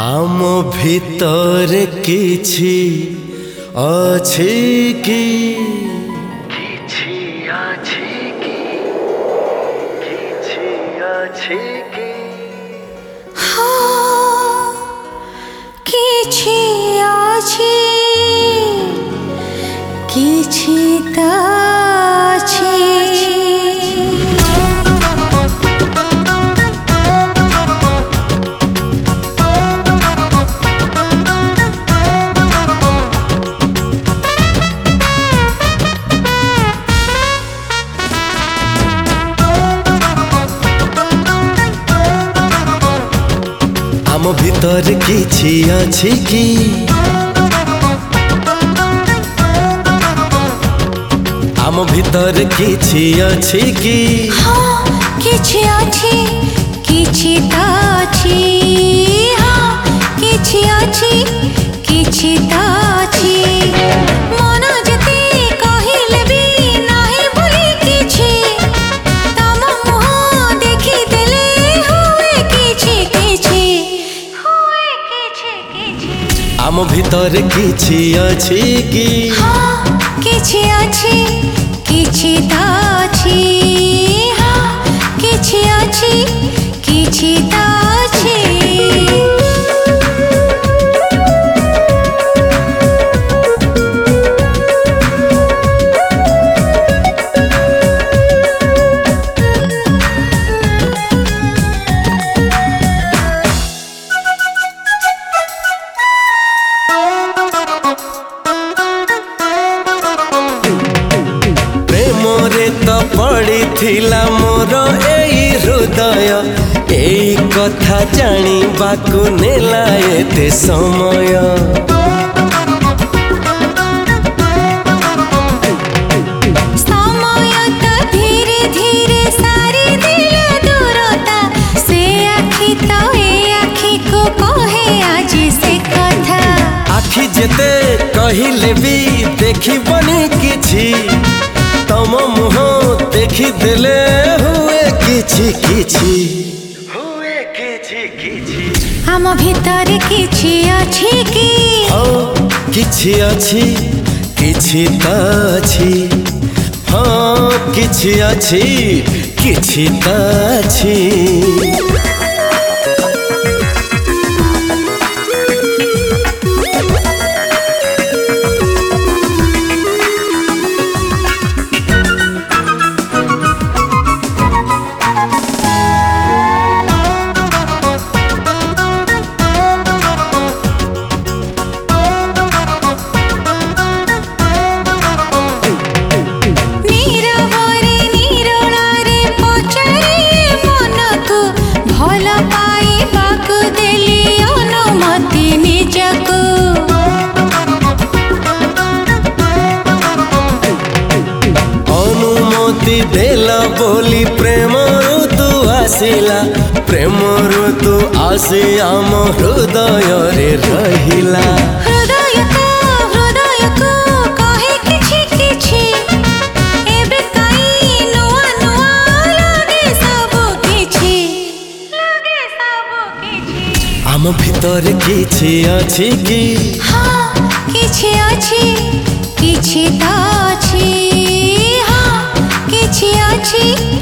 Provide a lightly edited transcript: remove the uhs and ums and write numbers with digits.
आम भितर किछि अछि कि किछि अछि कि हाँ किछि अछि किछि त आम भितर किछि अछि कि आम भितर किछि अछि कि हाँ किछि अछि किछि त अछि हाँ किछि अछि किछि त अछि मन जते कहिले भी नाही बोली किछि तम मुह देखि देले हुए किछि किछि आम भितर किछि अछि कि हाँ किछि अछि किछि त अछि हाँ किछि अछि किछि त अछि पड़िथिला मोर एई हृदय एई कथा जानिबाकु नेला एते समय समय त धीरे धीरे सारी दिल दूरता से आखि तो ए आखि को कहे आज से कथा आखि जेते कहिले भी देखिबनी किछि तम मुह देखि देले हुए किछि किछि आम भितर किछि अछि कि हाँ किछि अछि किछि त अछि हाँ किछि अछि किछि त अछि देला बोली प्रेम ऋतु आसिला प्रेम ऋतु आसी आम हृदय रे रहिला हृदय को कहे किछि किछि एबे काई नुआ नुआ लागे सब किछि आम भितर किछि अछि कि हाँ किछि अछि किछि त अछि हाँ किछि अछि